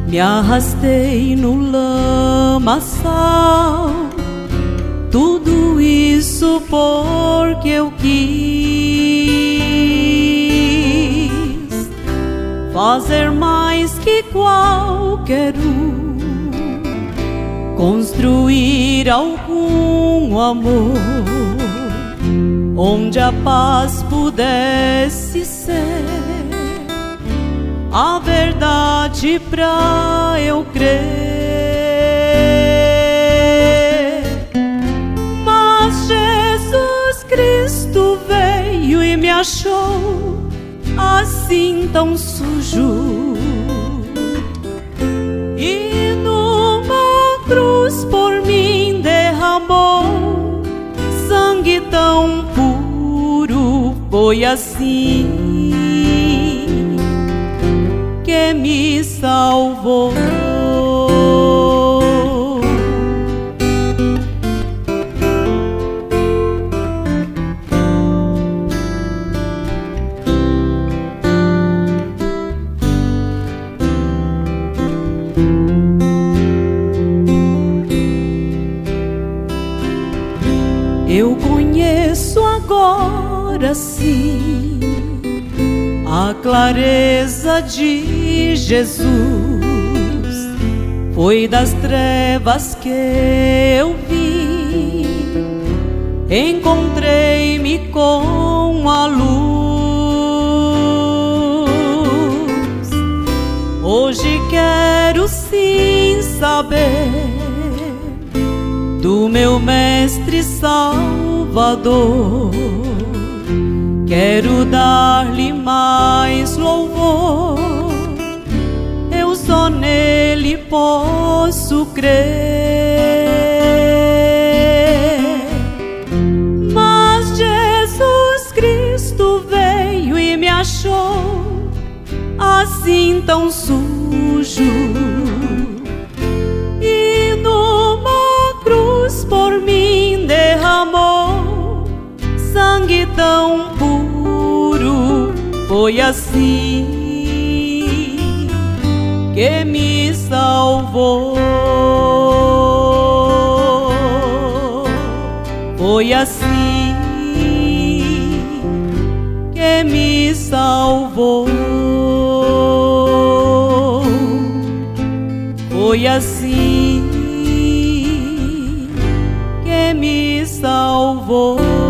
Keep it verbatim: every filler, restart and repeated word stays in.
Me arrastei no lamaçal, tudo isso porque eu quis fazer mais que qualquer um, construir algum amor onde a paz pudesse ser a verdade pra eu crer. Mas Jesus Cristo veio e me achou assim tão sujo, e numa cruz por mim derramou sangue tão puro. Foi assim que me salvou. Eu conheço agora sim a clareza de Jesus. Foi das trevas que eu vim, encontrei-me com a luz. Hoje quero sim saber do meu Mestre Salvador. Quero dar-lhe mais louvor, eu só nele posso crer. Mas Jesus Cristo veio e me achou assim tão sujo, e numa cruz por mim derramou sangue tão puro. Foi assim que me salvou. Foi assim que me salvou. Foi assim que me salvou.